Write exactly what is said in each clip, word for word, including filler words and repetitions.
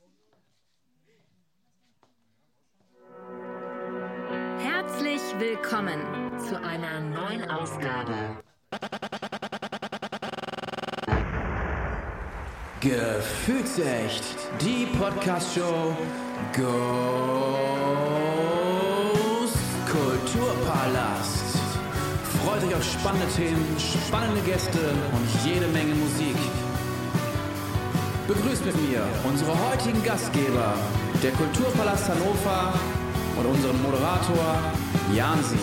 Herzlich willkommen zu einer neuen Ausgabe. Gefühlsecht, die Podcast-Show Ghost Kulturpalast. Freut euch auf spannende Themen, spannende Gäste und jede Menge Musik. Begrüßt mit mir unsere heutigen Gastgeber, der Kulturpalast Hannover und unseren Moderator Jansi.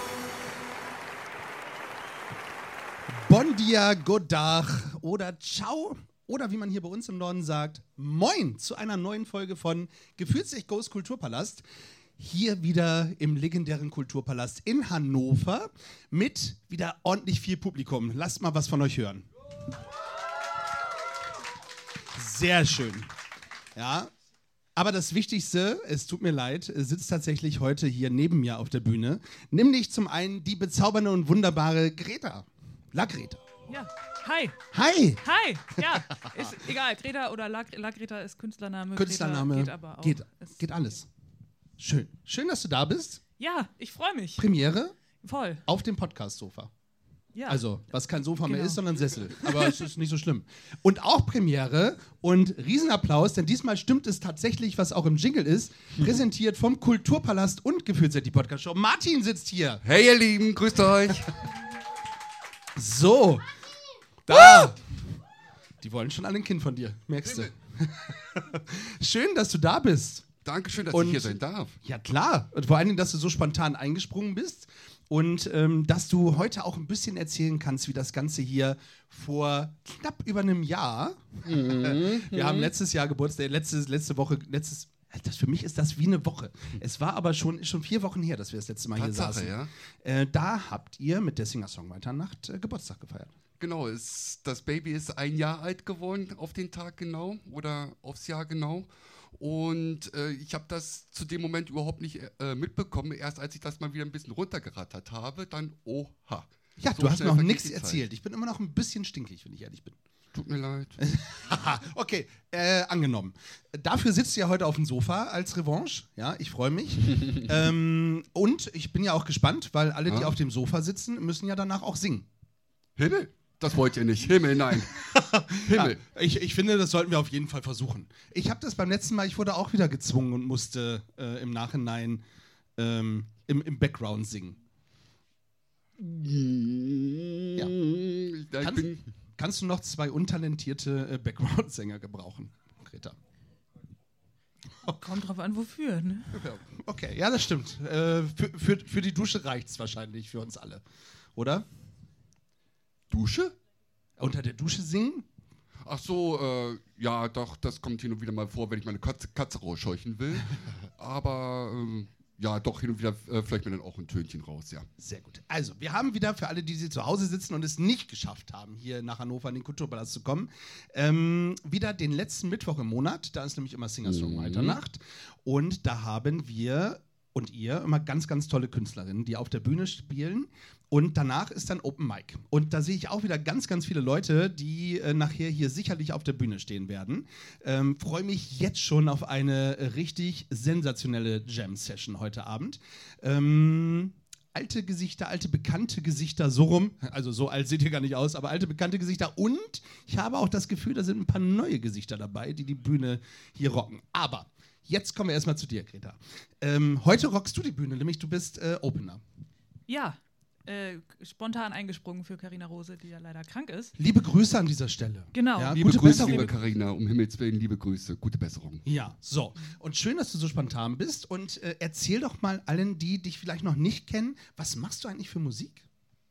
Bon dia, good dag oder ciao oder wie man hier bei uns im Norden sagt, moin zu einer neuen Folge von Gefühlsecht Ghost Kulturpalast. Hier wieder im legendären Kulturpalast in Hannover mit wieder ordentlich viel Publikum. Lasst mal was von euch hören. Sehr schön. Ja, aber das Wichtigste, es tut mir leid, sitzt tatsächlich heute hier neben mir auf der Bühne, nämlich zum einen die bezaubernde und wunderbare Greta. La Greta. Ja, hi. Hi. Hi, ja, ist egal, Greta oder La, La Greta ist Künstlername. Künstlername, Greta geht aber auch. geht, Es- geht alles. Schön. Schön, dass du da bist. Ja, ich freue mich. Premiere Voll. auf dem Podcast-Sofa. Ja. Also, was kein Sofa mehr Genau. ist, sondern Sessel. Aber es ist nicht so schlimm. Und auch Premiere und Riesenapplaus, denn diesmal stimmt es tatsächlich, was auch im Jingle ist, präsentiert vom Kulturpalast und Gefühlsecht die Podcast-Show. Martin sitzt hier. Hey ihr Lieben, grüßt euch. So. Da. Die wollen schon alle ein Kind von dir, merkst du. Schön, dass du da bist. Dankeschön, dass Und- ich hier sein darf. Ja, klar. Und vor allen Dingen, dass du so spontan eingesprungen bist und ähm, dass du heute auch ein bisschen erzählen kannst, wie das Ganze hier vor knapp über einem Jahr. Wir haben letztes Jahr Geburtstag, letzte, letzte Woche, letztes. Das, für mich ist das wie eine Woche. Es war aber schon, schon vier Wochen her, dass wir das letzte Mal Tatsache, hier saßen. ja. Äh, da habt ihr mit der Singer-Songwriter-Nacht äh, Geburtstag gefeiert. Genau, es, das Baby ist ein Jahr alt geworden auf den Tag genau oder aufs Jahr genau. Und äh, ich habe das zu dem Moment überhaupt nicht äh, mitbekommen. Erst als ich das mal wieder ein bisschen runtergerattert habe, dann oha. Ja, So du hast schnell noch vergeht nichts die Zeit. erzählt. Ich bin immer noch ein bisschen stinkig, wenn ich ehrlich bin. Tut mir leid. Okay, äh, angenommen. Dafür sitzt du ja heute auf dem Sofa als Revanche. Ja, ich freue mich. ähm, und ich bin ja auch gespannt, weil alle, die Ja. auf dem Sofa sitzen, müssen ja danach auch singen. Himmel? Das wollt ihr nicht. Himmel, nein. Himmel. Ja, ich, ich finde, das sollten wir auf jeden Fall versuchen. Ich habe das beim letzten Mal, ich wurde auch wieder gezwungen und musste äh, im Nachhinein ähm, im, im Background singen. Ja. Ich Kannst, bin, kannst du noch zwei untalentierte äh, Background-Sänger gebrauchen, Greta? Kommt drauf an, wofür. Ne? Ja, okay, ja, das stimmt. Äh, für, für, für die Dusche reicht's wahrscheinlich für uns alle. Oder? Dusche? Unter der Dusche singen? Ach so, äh, ja, doch, das kommt hin und wieder mal vor, wenn ich meine Katze, Katze rausscheuchen will. Aber, ähm, ja, doch, hin und wieder äh, vielleicht mir dann auch ein Tönchen raus, ja. Sehr gut. Also, wir haben wieder für alle, die sie zu Hause sitzen und es nicht geschafft haben, hier nach Hannover in den Kulturpalast zu kommen, ähm, wieder den letzten Mittwoch im Monat. Da ist nämlich immer Singer-Songwriter-Nacht. Und da haben wir und ihr immer ganz, ganz tolle Künstlerinnen, die auf der Bühne spielen. Und danach ist dann Open Mic. Und da sehe ich auch wieder ganz, ganz viele Leute, die äh, nachher hier sicherlich auf der Bühne stehen werden. Ähm, Freue mich jetzt schon auf eine äh, richtig sensationelle Jam-Session heute Abend. Ähm, alte Gesichter, alte bekannte Gesichter, so rum. Also so alt seht ihr gar nicht aus, aber alte bekannte Gesichter. Und ich habe auch das Gefühl, da sind ein paar neue Gesichter dabei, die die Bühne hier rocken. Aber jetzt kommen wir erstmal zu dir, Greta. Ähm, heute rockst du die Bühne, nämlich du bist äh, Opener. Ja, äh, spontan eingesprungen für Carina Rose, die ja leider krank ist. Liebe Grüße an dieser Stelle. Genau. Ja, Liebe gute Grüße, Besserung. liebe Carina, um Himmels Willen, liebe Grüße, gute Besserung. Ja, so. Und schön, dass du so spontan bist. Und äh, erzähl doch mal allen, die dich vielleicht noch nicht kennen, was machst du eigentlich für Musik?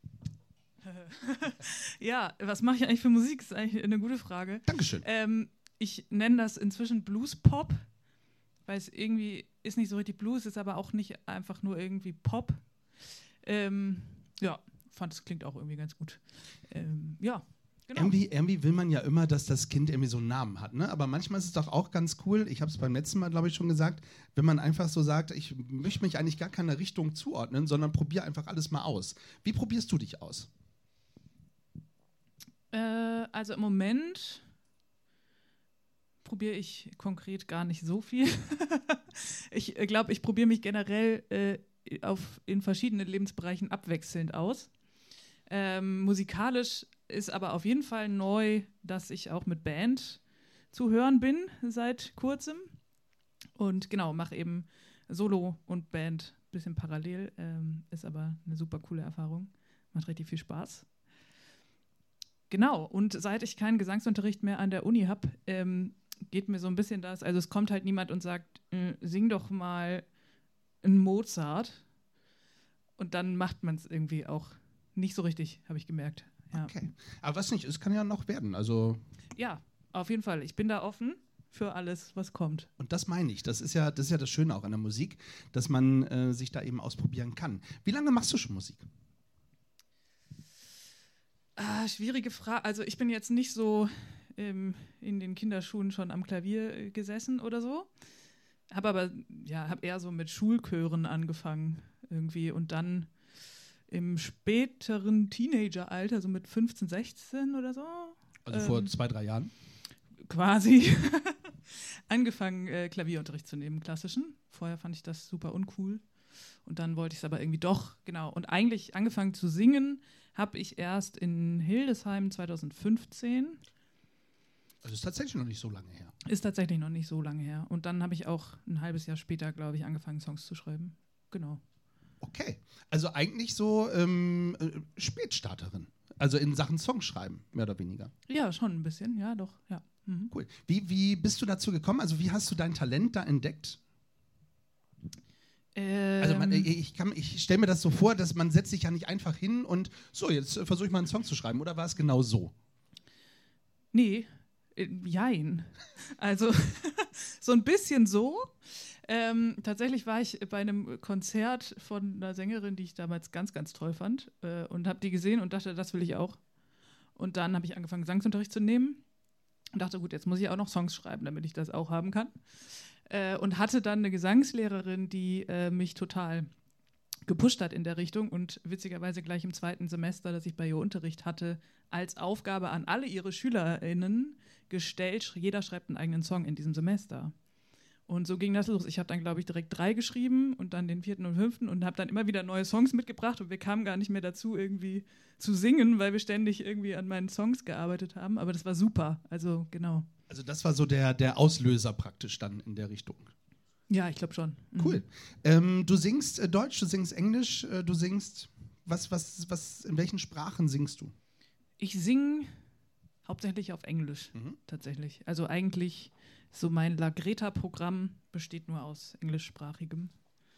Ja, was mache ich eigentlich für Musik? Ist eigentlich eine gute Frage. Dankeschön. Ähm, ich nenne das inzwischen Blues-Pop, weil es irgendwie ist nicht so richtig Blues, ist aber auch nicht einfach nur irgendwie Pop. Ähm, ja, fand es klingt auch irgendwie ganz gut. Ähm, ja, genau. Irgendwie, irgendwie will man ja immer, dass das Kind irgendwie so einen Namen hat, ne? Aber manchmal ist es doch auch ganz cool, ich habe es beim letzten Mal, glaube ich, schon gesagt, wenn man einfach so sagt, ich möchte mich eigentlich gar keiner Richtung zuordnen, sondern probiere einfach alles mal aus. Wie probierst du dich aus? Äh, also im Moment probiere ich konkret gar nicht so viel. ich äh, glaube, ich probiere mich generell äh, auf, in verschiedenen Lebensbereichen abwechselnd aus. Ähm, musikalisch ist aber auf jeden Fall neu, dass ich auch mit Band zu hören bin seit kurzem. Und genau, mache eben Solo und Band ein bisschen parallel. Ähm, ist aber eine super coole Erfahrung. Macht richtig viel Spaß. Genau, und seit ich keinen Gesangsunterricht mehr an der Uni habe, ähm, geht mir so ein bisschen das, also es kommt halt niemand und sagt, äh, sing doch mal einen Mozart. Und dann macht man es irgendwie auch nicht so richtig, habe ich gemerkt. Ja. Okay. Aber was nicht ist, kann ja noch werden. Also Ja, auf jeden Fall. Ich bin da offen für alles, was kommt. Und das meine ich. Das ist ja das, ist ja das Schöne auch an der Musik, dass man äh, sich da eben ausprobieren kann. Wie lange machst du schon Musik? Ah, schwierige Frage. Also ich bin jetzt nicht so ähm, in den Kinderschuhen schon am Klavier äh, gesessen oder so. Habe aber, ja, habe eher so mit Schulchören angefangen irgendwie und dann im späteren Teenageralter, so mit fünfzehn, sechzehn oder so. Also ähm, vor zwei, drei Jahren? Quasi angefangen, äh, Klavierunterricht zu nehmen, klassischen. Vorher fand ich das super uncool. Und dann wollte ich es aber irgendwie doch, genau. Und eigentlich angefangen zu singen habe ich erst in Hildesheim zwanzig fünfzehn. Also ist tatsächlich noch nicht so lange her. Ist tatsächlich noch nicht so lange her. Und dann habe ich auch ein halbes Jahr später, glaube ich, angefangen, Songs zu schreiben. Genau. Okay. Also eigentlich so ähm, äh, Spätstarterin. Also in Sachen Songschreiben, mehr oder weniger. Ja, schon ein bisschen, ja, doch, ja. Mhm. Cool. Wie, wie bist du dazu gekommen? Also wie hast du dein Talent da entdeckt? Ähm, Also man, ich, kann- ich stelle mir das so vor, dass man setzt sich ja nicht einfach hin und so, jetzt äh, versuche ich mal einen Song zu schreiben. Oder war es genau so? Nee, äh, jein. Also so ein bisschen so. Ähm, tatsächlich war ich bei einem Konzert von einer Sängerin, die ich damals ganz, ganz toll fand äh, und habe die gesehen und dachte, das will ich auch. Und dann habe ich angefangen, Gesangsunterricht zu nehmen und dachte, gut, jetzt muss ich auch noch Songs schreiben, damit ich das auch haben kann. Äh, und hatte dann eine Gesangslehrerin, die äh, mich total gepusht hat in der Richtung und witzigerweise gleich im zweiten Semester, dass ich bei ihr Unterricht hatte, als Aufgabe an alle ihre SchülerInnen gestellt, jeder schreibt einen eigenen Song in diesem Semester. Und so ging das los. Ich habe dann, glaube ich, direkt drei geschrieben und dann den vierten und fünften und habe dann immer wieder neue Songs mitgebracht und wir kamen gar nicht mehr dazu, irgendwie zu singen, weil wir ständig irgendwie an meinen Songs gearbeitet haben. Aber das war super. Also, genau. Also das war so der, der Auslöser praktisch dann in der Richtung. Ja, ich glaube schon. Mhm. Cool. Ähm, du singst äh, Deutsch, du singst Englisch, äh, du singst, was, was, was, in welchen Sprachen singst du? Ich singe hauptsächlich auf Englisch, Mhm. tatsächlich. Also eigentlich so mein La Greta-Programm besteht nur aus englischsprachigem.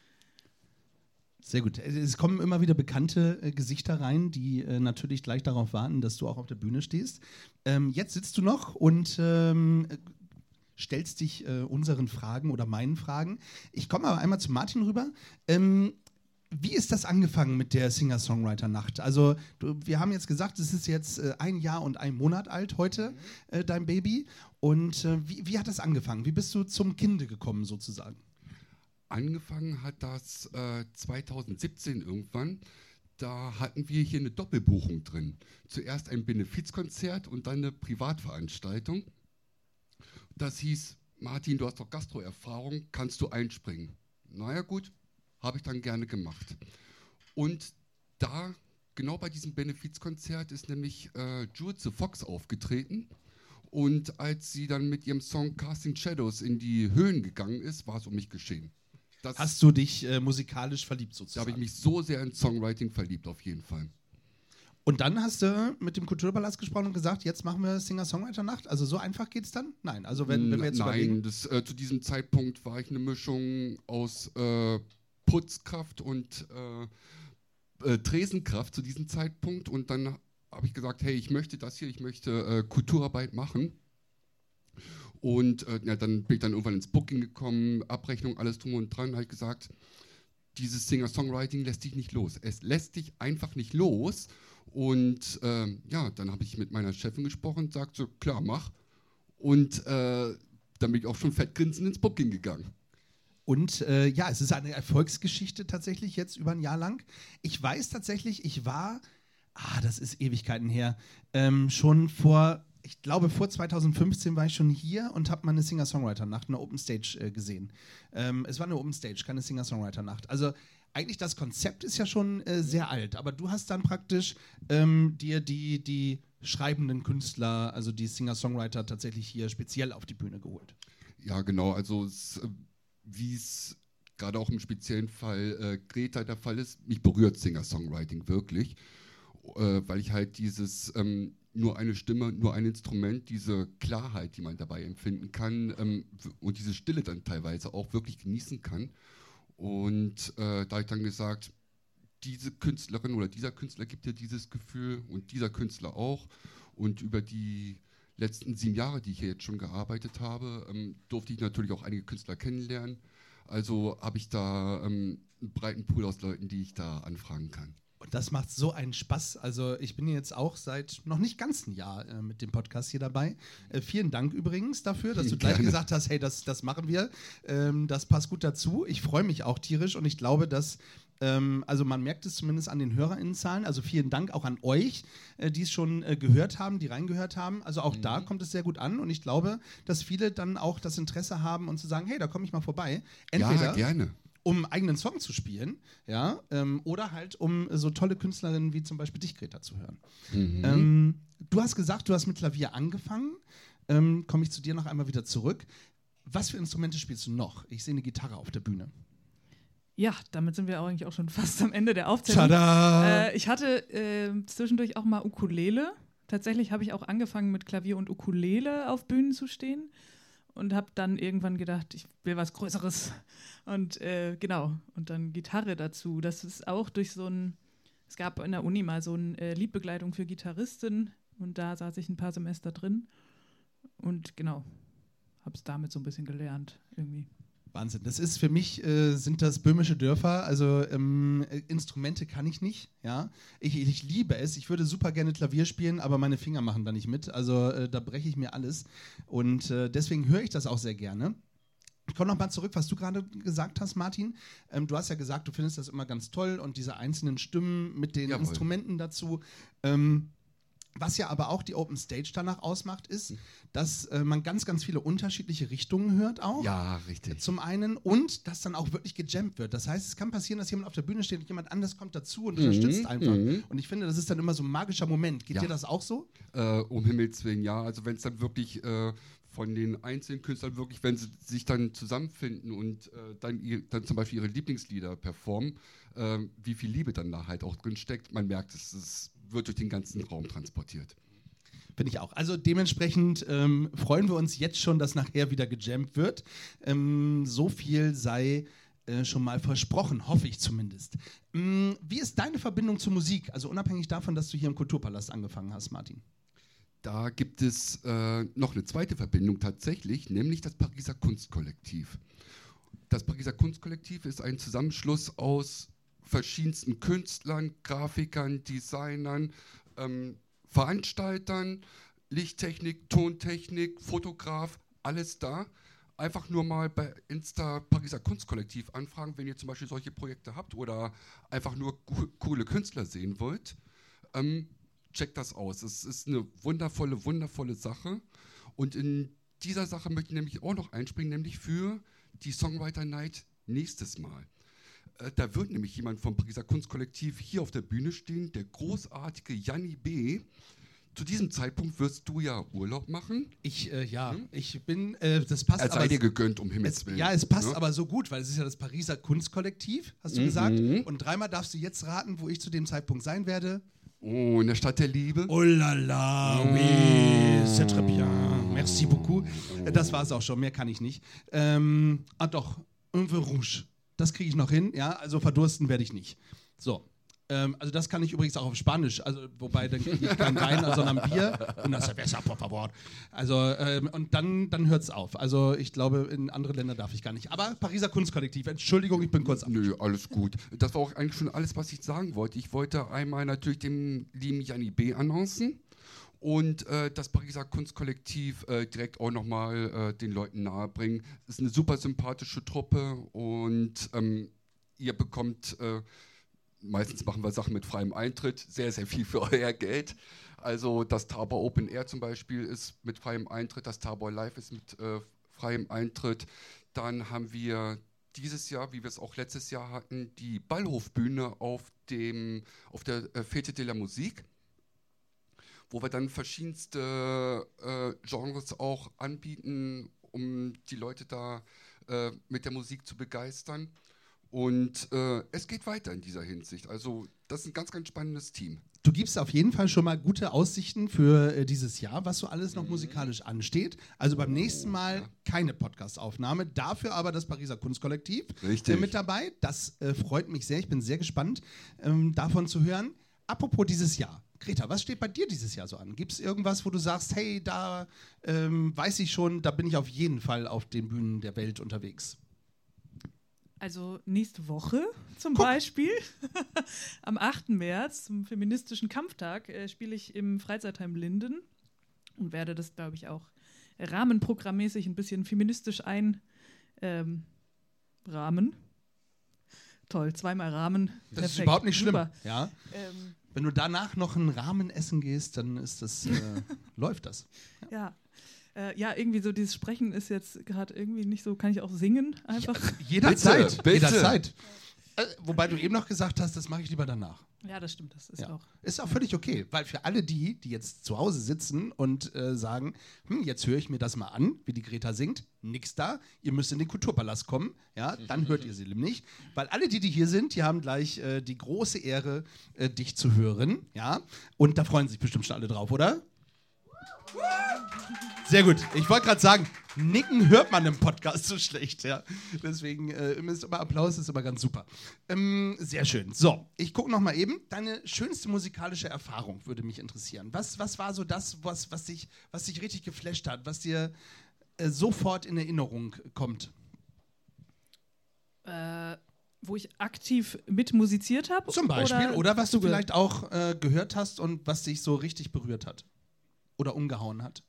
Sehr gut. Es kommen immer wieder bekannte äh, Gesichter rein, die äh, natürlich gleich darauf warten, dass du auch auf der Bühne stehst. Ähm, jetzt sitzt du noch und ähm, äh, stellst dich äh, unseren Fragen oder meinen Fragen. Ich komme aber einmal zu Martin rüber. Ähm, wie ist das angefangen mit der Singer-Songwriter-Nacht? Also du, wir haben jetzt gesagt, es ist jetzt äh, ein Jahr und ein Monat alt heute, äh, dein Baby. Und äh, wie, wie hat das angefangen? Wie bist du zum Kinde gekommen sozusagen? Angefangen hat das äh, zwanzig siebzehn irgendwann. Da hatten wir hier eine Doppelbuchung drin. Zuerst ein Benefizkonzert und dann eine Privatveranstaltung. Das hieß, Martin, du hast doch Gastro-Erfahrung, kannst du einspringen? Naja gut, habe ich dann gerne gemacht. Und da, genau bei diesem Benefizkonzert, ist nämlich äh, Jules the Fox aufgetreten. Und als sie dann mit ihrem Song Casting Shadows in die Höhen gegangen ist, war es um mich geschehen. Das, Hast du dich äh, musikalisch verliebt da sozusagen? habe ich mich so sehr in Songwriting verliebt, auf jeden Fall. Und dann hast du mit dem Kulturpalast gesprochen und gesagt, jetzt machen wir Singer-Songwriter-Nacht. Also so einfach geht's dann? Nein, also wenn, wenn wir jetzt Nein, überlegen. das, äh, zu diesem Zeitpunkt war ich eine Mischung aus äh, Putzkraft und äh, äh, Tresenkraft zu diesem Zeitpunkt. Und dann habe ich gesagt, hey, ich möchte das hier, ich möchte äh, Kulturarbeit machen. Und äh, ja, dann bin ich dann irgendwann ins Booking gekommen, Abrechnung, alles drum und dran. Habe ich gesagt, dieses Singer-Songwriting lässt dich nicht los. Es lässt dich einfach nicht los. Und äh, ja, dann habe ich mit meiner Chefin gesprochen und sagte so, klar, mach. Und äh, dann bin ich auch schon fettgrinsend ins Booking gegangen. Und äh, ja, es ist eine Erfolgsgeschichte tatsächlich jetzt über ein Jahr lang. Ich weiß tatsächlich, ich war, ah, das ist Ewigkeiten her, ähm, schon vor, ich glaube, vor zweitausendfünfzehn war ich schon hier und habe mal eine Singer-Songwriter-Nacht, eine Open Stage äh, gesehen. Ähm, es war eine Open Stage, keine Singer-Songwriter-Nacht. Also eigentlich das Konzept ist ja schon äh, sehr alt, aber du hast dann praktisch ähm, dir die, die schreibenden Künstler, also die Singer-Songwriter tatsächlich hier speziell auf die Bühne geholt. Ja, genau. Also es, wie es gerade auch im speziellen Fall äh, Greta der Fall ist, mich berührt Singer-Songwriting wirklich, äh, weil ich halt dieses ähm, nur eine Stimme, nur ein Instrument, diese Klarheit, die man dabei empfinden kann ähm, und diese Stille dann teilweise auch wirklich genießen kann. Und äh, da habe ich dann gesagt, diese Künstlerin oder dieser Künstler gibt dir dieses Gefühl und dieser Künstler auch. Und über die letzten sieben Jahre, die ich hier jetzt schon gearbeitet habe, ähm, durfte ich natürlich auch einige Künstler kennenlernen. Also habe ich da ähm, einen breiten Pool aus Leuten, die ich da anfragen kann. Und das macht so einen Spaß. Also ich bin jetzt auch seit noch nicht ganz ein Jahr äh, mit dem Podcast hier dabei. Äh, vielen Dank übrigens dafür, dass du gleich Gerne. gesagt hast, hey, das, das machen wir. Ähm, das passt gut dazu. Ich freue mich auch tierisch und ich glaube, dass ähm, also man merkt es zumindest an den HörerInnenzahlen. Also vielen Dank auch an euch, äh, die es schon äh, gehört haben, die reingehört haben. Also auch mhm. da kommt es sehr gut an und ich glaube, dass viele dann auch das Interesse haben und zu sagen, hey, da komme ich mal vorbei. Entweder ja, gerne. um einen eigenen Song zu spielen, ja, ähm, oder halt um so tolle Künstlerinnen wie zum Beispiel dich, Greta, zu hören. Mhm. Ähm, du hast gesagt, du hast mit Klavier angefangen. Ähm, komme ich zu dir noch einmal wieder zurück. Was für Instrumente spielst du noch? Ich sehe eine Gitarre auf der Bühne. Ja, damit sind wir auch eigentlich auch schon fast am Ende der Aufzählung. Tada! Äh, ich hatte äh, zwischendurch auch mal Ukulele. Tatsächlich habe ich auch angefangen, mit Klavier und Ukulele auf Bühnen zu stehen. Und habe dann irgendwann gedacht, ich will was Größeres. Und äh, genau, und dann Gitarre dazu. Das ist auch durch so ein, es gab in der Uni mal so eine äh, Liedbegleitung für Gitarristen. Und da saß ich ein paar Semester drin. Und genau, habe es damit so ein bisschen gelernt irgendwie. Wahnsinn. Das ist für mich, äh, sind das böhmische Dörfer, also ähm, äh, Instrumente kann ich nicht, ja. Ich, ich liebe es, ich würde super gerne Klavier spielen, aber meine Finger machen da nicht mit, also äh, da breche ich mir alles und äh, deswegen höre ich das auch sehr gerne. Ich komme nochmal zurück, was du gerade gesagt hast, Martin. Ähm, du hast ja gesagt, du findest das immer ganz toll und diese einzelnen Stimmen mit den Jawohl. Instrumenten dazu. Ähm, Was ja aber auch die Open Stage danach ausmacht, ist, dass äh, man ganz, ganz viele unterschiedliche Richtungen hört auch. Ja, richtig. Zum einen und dass dann auch wirklich gejammt wird. Das heißt, es kann passieren, dass jemand auf der Bühne steht und jemand anders kommt dazu und Mhm, unterstützt einfach. mhm. Und ich finde, das ist dann immer so ein magischer Moment. Geht Ja. dir das auch so? Äh, um Himmels Willen, ja. Also wenn es dann wirklich äh, von den einzelnen Künstlern wirklich, wenn sie sich dann zusammenfinden und äh, dann, ihr, dann zum Beispiel ihre Lieblingslieder performen, äh, wie viel Liebe dann da halt auch drin steckt, man merkt, es, es wird durch den ganzen Raum transportiert. Finde ich auch. Also dementsprechend ähm, freuen wir uns jetzt schon, dass nachher wieder gejammt wird. Ähm, so viel sei äh, schon mal versprochen, hoffe ich zumindest. Ähm, wie ist deine Verbindung zur Musik? Also unabhängig davon, dass du hier im Kulturpalast angefangen hast, Martin. Da gibt es äh, noch eine zweite Verbindung tatsächlich, nämlich das Pariser Kunstkollektiv. Das Pariser Kunstkollektiv ist ein Zusammenschluss aus verschiedensten Künstlern, Grafikern, Designern, ähm, Veranstaltern, Lichttechnik, Tontechnik, Fotograf, alles da. Einfach nur mal bei Insta Pariser Kunstkollektiv anfragen, wenn ihr zum Beispiel solche Projekte habt oder einfach nur co- coole Künstler sehen wollt. Ähm, checkt das aus. Es ist eine wundervolle, wundervolle Sache. Und in dieser Sache möchte ich nämlich auch noch einspringen, nämlich für die Songwriter Night nächstes Mal. Äh, da wird nämlich jemand vom Pariser Kunstkollektiv hier auf der Bühne stehen, der großartige Janni B. Zu diesem Zeitpunkt wirst du ja Urlaub machen. Ich, äh, ja, Hm? ich bin, äh, das passt Es sei aber... dir gegönnt, um Himmels Es, Willen. ja, es passt Ne? aber so gut, weil es ist ja das Pariser Kunstkollektiv, hast du Mhm. gesagt. Und dreimal darfst du jetzt raten, wo ich zu dem Zeitpunkt sein werde. Oh, in der Stadt der Liebe. Oh la la, oui, c'est très bien, merci beaucoup. Äh, Das war es auch schon, mehr kann ich nicht. Ähm, ah doch, un vin rouge, das kriege ich noch hin, ja, also verdursten werde ich nicht. So, ähm, also das kann ich übrigens auch auf Spanisch, also wobei dann kriege ich kein Wein, sondern Bier. Und das besser, por favor. Also, ähm, und dann, dann hört es auf. Also ich glaube, in andere Länder darf ich gar nicht. Aber Pariser Kunstkollektiv, Entschuldigung, ich bin kurz ab. Nö, alles gut. Das war auch eigentlich schon alles, was ich sagen wollte. Ich wollte einmal natürlich dem lieben Janni B. annoncen und äh, das Pariser Kunstkollektiv äh, direkt auch nochmal äh, den Leuten nahebringen. Es ist eine super sympathische Truppe und ähm, ihr bekommt, äh, meistens machen wir Sachen mit freiem Eintritt, sehr, sehr viel für euer Geld. Also das Tabor Open Air zum Beispiel ist mit freiem Eintritt, das Tabor Live ist mit äh, freiem Eintritt. Dann haben wir dieses Jahr, wie wir es auch letztes Jahr hatten, die Ballhofbühne auf, dem, auf der äh, Fete de la Musique, wo wir dann verschiedenste äh, Genres auch anbieten, um die Leute da äh, mit der Musik zu begeistern. Und äh, es geht weiter in dieser Hinsicht. Also das ist ein ganz, ganz spannendes Team. Du gibst auf jeden Fall schon mal gute Aussichten für äh, dieses Jahr, was so alles noch musikalisch ansteht. Also beim nächsten Mal ja. keine Podcast-Aufnahme, dafür aber das Pariser Kunstkollektiv Richtig. äh, mit dabei. Das äh, freut mich sehr. Ich bin sehr gespannt, ähm, davon zu hören. Apropos dieses Jahr. Greta, was steht bei dir dieses Jahr so an? Gibt es irgendwas, wo du sagst, hey, da ähm, weiß ich schon, da bin ich auf jeden Fall auf den Bühnen der Welt unterwegs? Also nächste Woche zum Guck. Beispiel, am achten März, zum feministischen Kampftag, äh, spiele ich im Freizeitheim Linden und werde das, glaube ich, auch rahmenprogrammmäßig ein bisschen feministisch einrahmen. Ähm, Rahmen. Toll, zweimal Rahmen. Das Perfekt. ist überhaupt nicht schlimm. Super. Ja? Ähm, Wenn du danach noch einen Rahmen essen gehst, dann ist das, äh, läuft das. ja. Äh, ja, irgendwie so dieses Sprechen ist jetzt gerade irgendwie nicht so, kann ich auch singen einfach? Jederzeit. Bitte, bitte. Jederzeit. Äh, wobei du eben noch gesagt hast, das mache ich lieber danach. Ja, das stimmt, das ist Ja. auch. Ist auch völlig okay, weil für alle die, die jetzt zu Hause sitzen und äh, sagen, hm, jetzt höre ich mir das mal an, wie die Greta singt, nix da, ihr müsst in den Kulturpalast kommen, ja, dann hört ihr sie nämlich, weil alle die, die hier sind, die haben gleich äh, die große Ehre, äh, dich zu hören, ja, und da freuen sich bestimmt schon alle drauf, oder? Sehr gut. Ich wollte gerade sagen, nicken hört man im Podcast so schlecht, ja. Deswegen äh, ist immer Applaus, ist immer ganz super. Ähm, sehr schön. So, ich gucke noch mal eben. Deine schönste musikalische Erfahrung würde mich interessieren. Was, was war so das, was, was, dich, was dich richtig geflasht hat, was dir äh, sofort in Erinnerung kommt? Äh, wo ich aktiv mitmusiziert habe? Zum Beispiel. Oder, oder was du zugehört? vielleicht auch äh, gehört hast und was dich so richtig berührt hat. Oder umgehauen hat.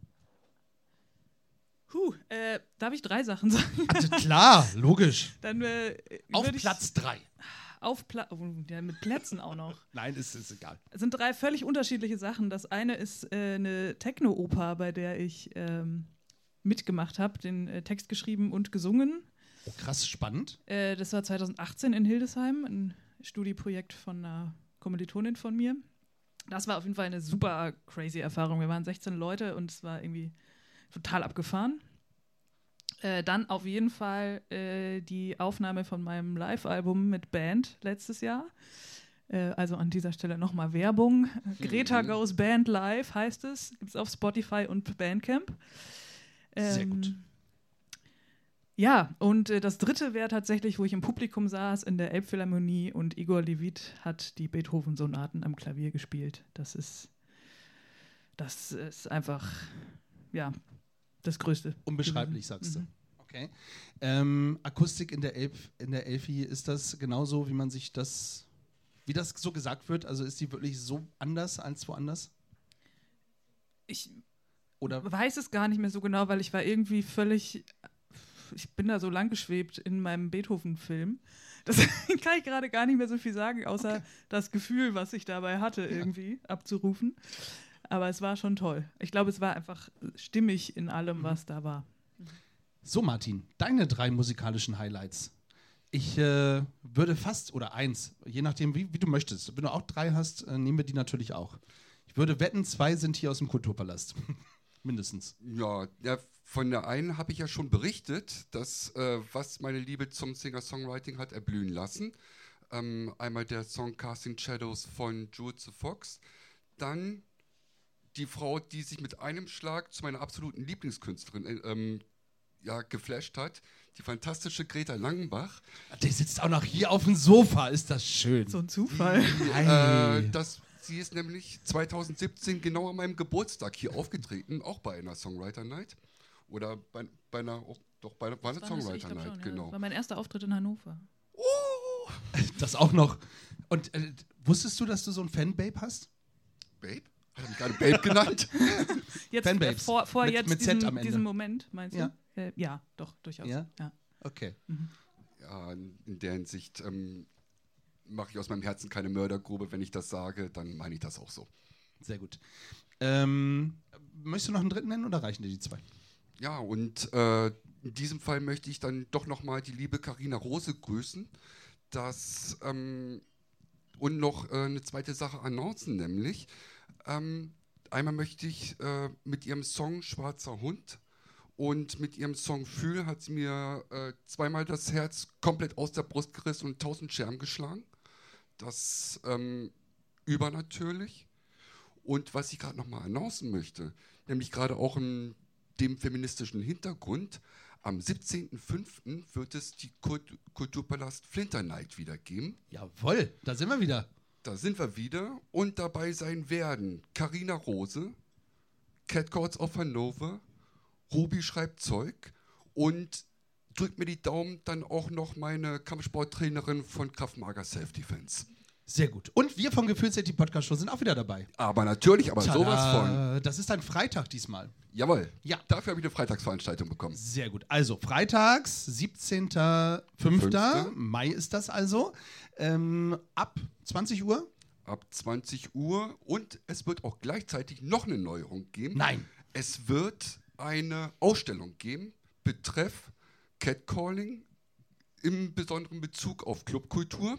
Puh, äh, darf ich drei Sachen sagen? Also klar, logisch. Dann äh, Auf würd ich Platz drei. Auf Pla oh, ja, mit Plätzen auch noch. Nein, ist, ist egal. Es sind drei völlig unterschiedliche Sachen. Das eine ist äh, eine Techno-Oper, bei der ich ähm, mitgemacht habe, den äh, Text geschrieben und gesungen. Oh, krass spannend. Äh, das war zweitausendachtzehn in Hildesheim, ein Studieprojekt von einer Kommilitonin von mir. Das war auf jeden Fall eine super crazy Erfahrung. Wir waren sechzehn Leute und es war irgendwie total abgefahren. Äh, dann auf jeden Fall äh, die Aufnahme von meinem Live-Album mit Band letztes Jahr. Äh, also an dieser Stelle nochmal Werbung. Mhm. Greta Goes Band Live heißt es. Gibt es auf Spotify und Bandcamp. Ähm, Sehr gut. Ja, und äh, das dritte wäre tatsächlich, wo ich im Publikum saß in der Elbphilharmonie und Igor Levit hat die Beethoven-Sonaten am Klavier gespielt. Das ist, das ist einfach, ja, das Größte. Unbeschreiblich, sagst du. Mhm. Okay. Ähm, Akustik in der, Elb, in der Elfi, ist das genauso, wie man sich das, wie das so gesagt wird? Also ist die wirklich so anders als woanders? Ich Oder? weiß es gar nicht mehr so genau, weil ich war irgendwie völlig, ich bin da so lang geschwebt in meinem Beethoven-Film. Deswegen kann ich gerade gar nicht mehr so viel sagen, außer Okay. das Gefühl, was ich dabei hatte, Ja. irgendwie abzurufen. Aber es war schon toll. Ich glaube, es war einfach stimmig in allem, Mhm. was da war. So, Martin, deine drei musikalischen Highlights. Ich äh, würde fast, oder eins, je nachdem, wie, wie du möchtest. Wenn du auch drei hast, äh, nehmen wir die natürlich auch. Ich würde wetten, zwei sind hier aus dem Kulturpalast. Mindestens. Ja, ja, von der einen habe ich ja schon berichtet, dass äh, was meine Liebe zum Singer-Songwriting hat erblühen lassen. Ähm, einmal der Song Casting Shadows von Jules the Fox. Dann die Frau, die sich mit einem Schlag zu meiner absoluten Lieblingskünstlerin äh, ähm, ja, geflasht hat, die fantastische Greta Langenbach. Der sitzt auch noch hier auf dem Sofa, ist das schön. So ein Zufall. Ei. Äh, das, sie ist nämlich zweitausendsiebzehn genau an meinem Geburtstag hier aufgetreten, auch bei einer Songwriter Night. Oder bei, bei einer, oh, doch, bei, bei einer Das war das- ich Songwriter glaub Night, schon, ja. genau. Das war mein erster Auftritt in Hannover. Oh, Das auch noch. Und äh, wusstest du, dass du so ein Fanbabe hast? Babe? Hat er mich gerade Babe genannt? Jetzt äh, Fanbabes. vor, vor Mit- jetzt mit Z diesem, am Ende. diesem Moment, meinst du? Ja. Äh, ja, doch, durchaus. Ja? Ja. Okay. Ja, in der Hinsicht ähm, mache ich aus meinem Herzen keine Mördergrube. Wenn ich das sage, dann meine ich das auch so. Sehr gut. Ähm, möchtest du noch einen dritten nennen oder reichen dir die zwei? Ja, und äh, in diesem Fall möchte ich dann doch nochmal die liebe Carina Rose grüßen. Das, ähm, und noch äh, eine zweite Sache annoncen, nämlich ähm, einmal möchte ich äh, mit ihrem Song Schwarzer Hund und mit ihrem Song Fühl hat sie mir äh, zweimal das Herz komplett aus der Brust gerissen und tausend Scherben geschlagen. Das ähm, übernatürlich. Und was ich gerade nochmal annoncen möchte, nämlich gerade auch in dem feministischen Hintergrund, am siebzehnten fünften wird es die Kult- Kulturpalast Flinter Night wieder geben. Jawohl, da sind wir wieder. Da sind wir wieder und dabei sein werden Carina Rose, Catcalls of Hannover, Ruby schreibt Zeug und drückt mir die Daumen dann auch noch meine Kampfsporttrainerin von Krav Maga Self Defense. Sehr gut. Und wir vom Gefühlscity Podcast Show sind auch wieder dabei. Aber natürlich, aber Tada. sowas von. Das ist ein Freitag diesmal. Jawohl. Ja. Dafür habe ich eine Freitagsveranstaltung bekommen. Sehr gut. Also freitags, siebzehnten fünften Fünfte. Mai ist das also. Ähm, ab zwanzig Uhr. Ab zwanzig Uhr und es wird auch gleichzeitig noch eine Neuerung geben. Nein. Es wird eine Ausstellung geben, betreff Catcalling, im besonderen Bezug auf Clubkultur.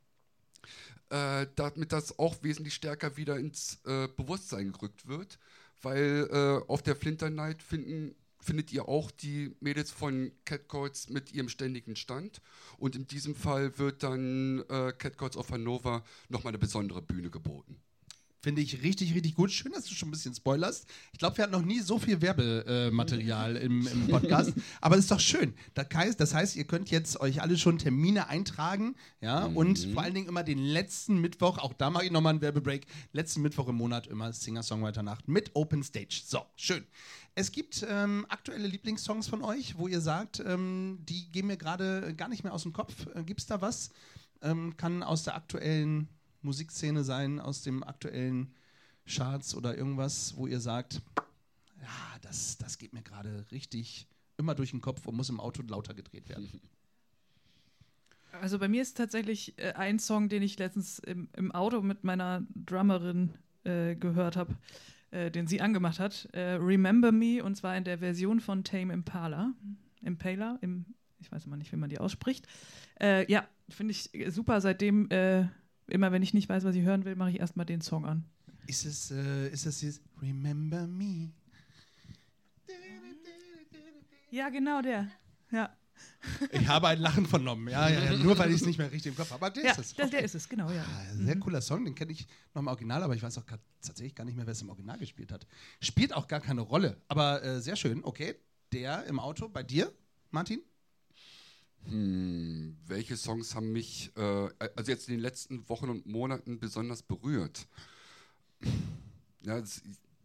Äh, damit das auch wesentlich stärker wieder ins äh, Bewusstsein gerückt wird, weil äh, auf der Flinter Night finden, findet ihr auch die Mädels von Catcalls mit ihrem ständigen Stand und in diesem Fall wird dann äh, Catcalls of Hannover nochmal eine besondere Bühne geboten. Finde ich richtig, richtig gut. Schön, dass du schon ein bisschen spoilerst. Ich glaube, wir hatten noch nie so viel Werbematerial äh, im, im Podcast. Aber es ist doch schön. Das heißt, das heißt, ihr könnt jetzt euch alle schon Termine eintragen. Ja? Mhm. Und vor allen Dingen immer den letzten Mittwoch, auch da mache ich nochmal einen Werbebreak, letzten Mittwoch im Monat immer Singer-Songwriter-Nacht mit Open Stage. So, schön. Es gibt ähm, aktuelle Lieblingssongs von euch, wo ihr sagt, ähm, die gehen mir gerade gar nicht mehr aus dem Kopf. Äh, Gibt es da was? Ähm, kann aus der aktuellen Musikszene sein, aus dem aktuellen Charts oder irgendwas, wo ihr sagt, ja, das, das geht mir gerade richtig immer durch den Kopf und muss im Auto lauter gedreht werden. Also bei mir ist tatsächlich äh, ein Song, den ich letztens im, im Auto mit meiner Drummerin äh, gehört habe, äh, den sie angemacht hat, äh, Remember Me, und zwar in der Version von Tame Impala. Impala, im, ich weiß immer nicht, wie man die ausspricht. Äh, ja, finde ich super, seitdem äh, immer wenn ich nicht weiß, was ich hören will, mache ich erstmal den Song an. Ist es, äh, ist es dieses Remember Me? Ja, genau der. Ja, Ich habe ein Lachen vernommen, ja, ja, ja, nur weil ich es nicht mehr richtig im Kopf habe. Aber der ja ist es. der, Okay. der ist es, genau, ja. Ah, sehr cooler Song, den kenne ich noch im Original, aber ich weiß auch grad, tatsächlich gar nicht mehr, wer es im Original gespielt hat. Spielt auch gar keine Rolle, aber äh, sehr schön. Okay, der im Auto, bei dir, Martin? Hm, welche Songs haben mich, äh, also jetzt in den letzten Wochen und Monaten besonders berührt? Ja, das,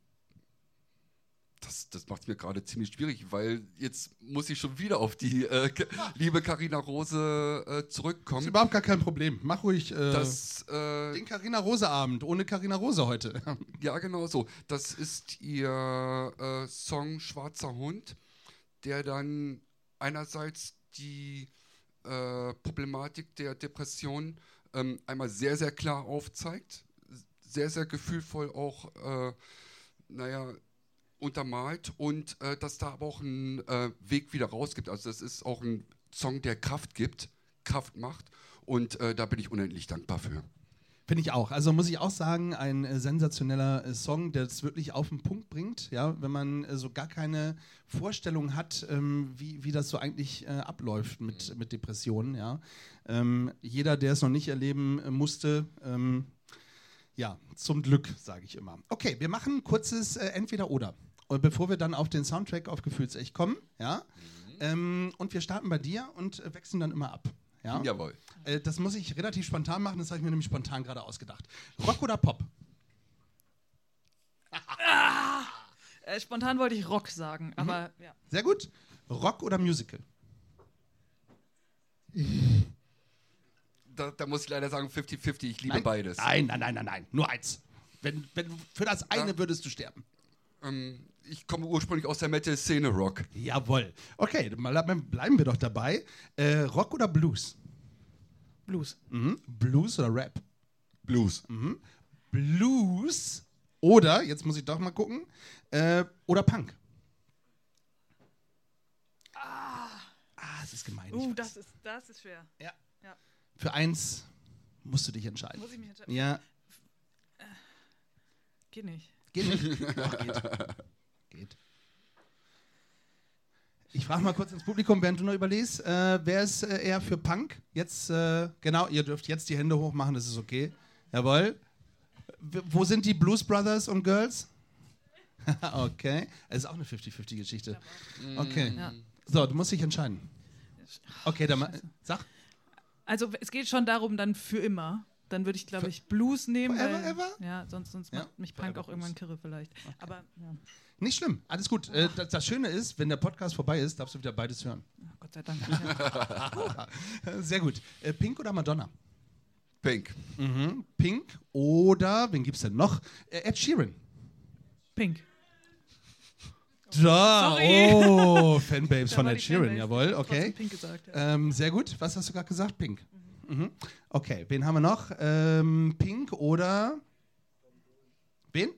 das, das macht es mir gerade ziemlich schwierig, weil jetzt muss ich schon wieder auf die äh, K- liebe Carina Rose äh, Ist zurückkommen. überhaupt gar kein Problem. Mach ruhig äh, Das, äh, den Carina Rose Abend ohne Carina Rose heute. ja, genau so. Das ist ihr äh, Song Schwarzer Hund, der dann einerseits die äh, Problematik der Depression ähm, einmal sehr, sehr klar aufzeigt, sehr, sehr gefühlvoll auch, äh, naja, untermalt und äh, dass da aber auch einen äh, Weg wieder raus gibt. Also das ist auch ein Song, der Kraft gibt, Kraft macht und äh, da bin ich unendlich dankbar für. Finde ich auch. Also muss ich auch sagen, ein äh, sensationeller äh, Song, der es wirklich auf den Punkt bringt, ja, wenn man äh, so gar keine Vorstellung hat, ähm, wie, wie das so eigentlich äh, abläuft mit, mit Depressionen, ja. Ähm, jeder, der es noch nicht erleben äh, musste, ähm, ja, zum Glück, sage ich immer. Okay, wir machen ein kurzes äh, Entweder-Oder. Und bevor wir dann auf den Soundtrack auf Gefühlsecht kommen, ja, mhm. ähm, und wir starten bei dir und äh, wechseln dann immer ab. Ja? Jawohl. Äh, das muss ich relativ spontan machen, das habe ich mir nämlich spontan gerade ausgedacht. Rock oder Pop? Ah, äh, spontan wollte ich Rock sagen, aber ja. Sehr gut. Rock oder Musical? Da, da muss ich leider sagen fünfzig fünfzig, ich liebe Nein? beides. Nein, nein, nein, nein, nein. Nur eins. Wenn, wenn du für das eine Ja. würdest du sterben. Ähm, ich komme ursprünglich aus der Metal-Szene Rock. Jawohl. Okay, mal, bleiben wir doch dabei. Äh, Rock oder Blues? Blues. Mhm. Blues oder Rap? Blues. Mhm. Blues Oder, jetzt muss ich doch mal gucken, äh, oder Punk. Ah, es ist gemein. ich Uh, weiß. das ist, das ist schwer. Ja. Ja. Für eins musst du dich entscheiden. Muss ich mich entscheiden? Ja, Geht nicht. geht nicht. Doch, geht. Geht. Ich frage mal kurz ins Publikum, während du noch überlegst, äh, wer ist äh, eher für Punk? Jetzt, äh, genau, ihr dürft jetzt die Hände hochmachen, das ist okay. Jawohl. W- wo sind die Blues Brothers und Girls? Okay. Es ist auch eine fünfzig fünfzig Geschichte. Okay. Ja. So, du musst dich entscheiden. Okay, dann mal, sag. Also es geht schon darum, dann für immer. Dann würde ich, glaube ich, Blues nehmen. Forever, weil, ever? Ja, sonst, sonst Ja, macht mich Punk forever auch irgendwann Blues. kirre vielleicht. Aber, ja. Nicht schlimm, alles gut. Äh, das, das Schöne ist, wenn der Podcast vorbei ist, darfst du wieder beides hören. Gott sei Dank. Ja. Sehr gut. Äh, Pink oder Madonna? Pink. Mhm. Pink oder, wen gibt's denn noch? Äh, Ed Sheeran. Pink. Da, Sorry. oh, Fanbabes Da von war Ed die Sheeran, Fanbase. jawohl, Trotzdem okay. Pink gesagt. Ja. Ähm, sehr gut. Was hast du gerade gesagt? Pink. Mhm. Okay, wen haben wir noch? Ähm, Pink oder wen?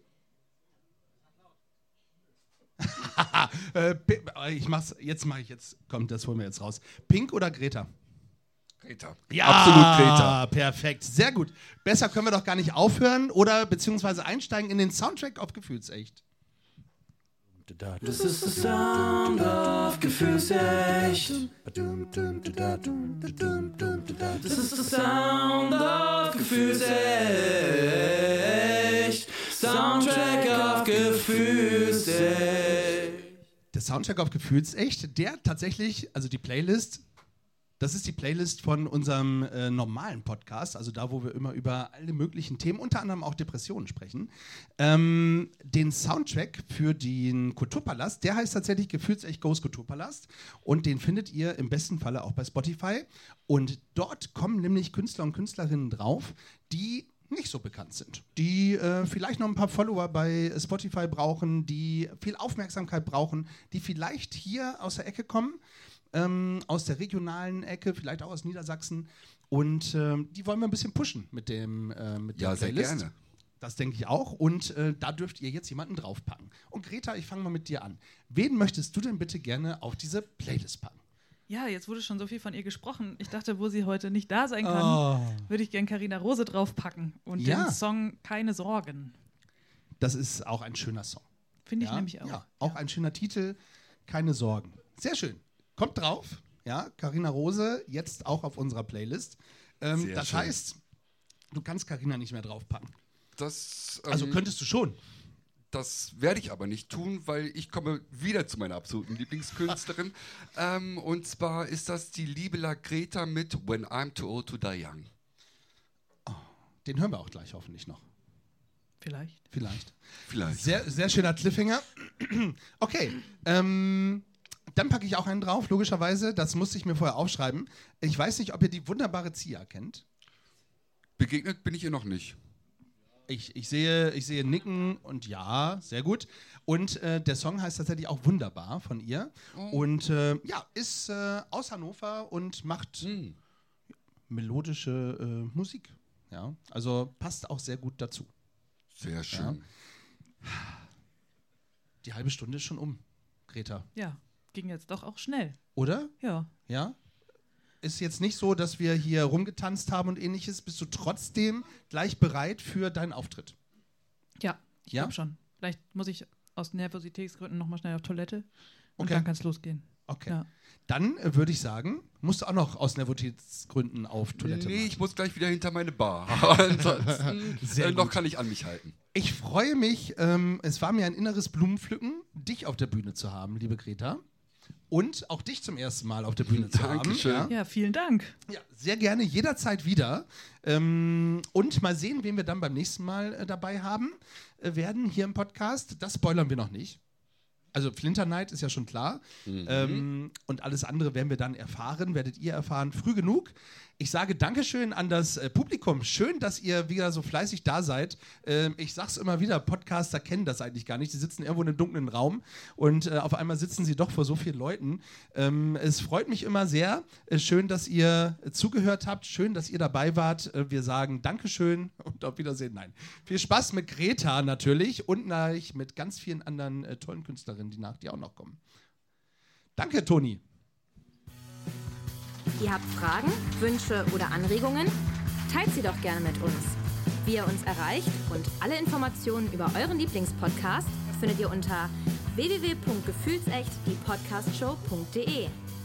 äh, Pi- ich mach's, jetzt mache ich jetzt, kommt, das holen wir jetzt raus. Pink oder Greta? Greta. Ja, Absolut Greta. Perfekt, sehr gut. Besser können wir doch gar nicht aufhören oder beziehungsweise einsteigen in den Soundtrack auf Gefühlsecht. Das ist der Sound of Gefühlsecht. Das ist der Sound of Gefühlsecht. Soundtrack of Gefühlsecht. Der Soundtrack auf Gefühlsecht, der tatsächlich, also die Playlist, das ist die Playlist von unserem äh, normalen Podcast, also da, wo wir immer über alle möglichen Themen, unter anderem auch Depressionen sprechen. Ähm, den Soundtrack für den Kulturpalast, der heißt tatsächlich Gefühlsecht Goes Kulturpalast und den findet ihr im besten Falle auch bei Spotify. Und dort kommen nämlich Künstler und Künstlerinnen drauf, die nicht so bekannt sind, die äh, vielleicht noch ein paar Follower bei Spotify brauchen, die viel Aufmerksamkeit brauchen, die vielleicht hier aus der Ecke kommen, ähm, aus der regionalen Ecke, vielleicht auch aus Niedersachsen. Und ähm, die wollen wir ein bisschen pushen mit dem äh, mit Ja, der sehr Playlist. gerne. Das denke ich auch. Und äh, da dürft ihr jetzt jemanden draufpacken. Und Greta, ich fange mal mit dir an. Wen möchtest du denn bitte gerne auf diese Playlist packen? Ja, jetzt wurde schon so viel von ihr gesprochen. Ich dachte, wo sie heute nicht da sein kann, Oh. würde ich gern Carina Rose draufpacken. Und Ja. den Song Keine Sorgen. Das ist auch ein schöner Song. Finde ich Ja, nämlich auch. Ja, auch ein schöner Titel, keine Sorgen. Sehr schön. Kommt drauf, ja, Carina Rose, jetzt auch auf unserer Playlist. Ähm, Sehr das schön. heißt, du kannst Carina nicht mehr draufpacken. Das, Also ähm, könntest du schon. Das werde ich aber nicht tun, weil ich komme wieder zu meiner absoluten Lieblingskünstlerin. ähm, und zwar ist das die liebe La Greta mit When I'm Too Old to Die Young. Den hören wir auch gleich hoffentlich noch. Vielleicht. Vielleicht. Vielleicht. Sehr, sehr schöner Cliffhanger. Okay, ähm, dann packe ich auch einen drauf, logischerweise. Das musste ich mir vorher aufschreiben. Ich weiß nicht, ob ihr die wunderbare Zia kennt. Begegnet bin ich ihr noch nicht. Ich, ich, sehe, ich sehe Nicken und ja, sehr gut. Und äh, der Song heißt tatsächlich auch Wunderbar von ihr. Oh. Und äh, ja, ist äh, aus Hannover und macht Hm. melodische äh, Musik. Ja, also passt auch sehr gut dazu. Sehr schön. Die halbe Stunde ist schon um, Greta. Ja, ging jetzt doch auch schnell. Oder? Ja. Ja? Ist jetzt nicht so, dass wir hier rumgetanzt haben und ähnliches. Bist du trotzdem gleich bereit für deinen Auftritt? Ja, ich Ja? glaube schon. Vielleicht muss ich aus Nervositätsgründen nochmal schnell auf Toilette und Okay. dann kann es losgehen. Okay. Ja. Dann äh, würde ich sagen, musst du auch noch aus Nervositätsgründen auf Toilette Nee, machen. ich muss gleich wieder hinter meine Bar. Ansonsten Sehr äh, noch gut. kann ich an mich halten. Ich freue mich, ähm, es war mir ein inneres Blumenpflücken, dich auf der Bühne zu haben, liebe Greta. Und auch dich zum ersten Mal auf der Bühne zu haben. Dankeschön. Ja? Ja, vielen Dank. Ja, sehr gerne, jederzeit wieder. Ähm, und mal sehen, wen wir dann beim nächsten Mal äh, dabei haben äh, werden hier im Podcast. Das spoilern wir noch nicht. Also Flinter Night ist ja schon klar. Mhm. Ähm, und alles andere werden wir dann erfahren, werdet ihr erfahren, früh genug. ich sage Dankeschön an das äh, Publikum. Schön, dass ihr wieder so fleißig da seid. Ähm, ich sag's immer wieder, Podcaster kennen das eigentlich gar nicht. Die sitzen irgendwo in einem dunklen Raum und äh, auf einmal sitzen sie doch vor so vielen Leuten. Ähm, es freut mich immer sehr. Äh, schön, dass ihr äh, zugehört habt. Schön, dass ihr dabei wart. Äh, wir sagen Dankeschön und auf Wiedersehen. Nein. Viel Spaß mit Greta natürlich und natürlich mit ganz vielen anderen äh, tollen Künstlerinnen, die nach dir auch noch kommen. Danke, Toni. Ihr habt Fragen, Wünsche oder Anregungen? Teilt sie doch gerne mit uns. Wie ihr uns erreicht und alle Informationen über euren Lieblingspodcast findet ihr unter w w w punkt gefühlsecht die podcast show punkt d e.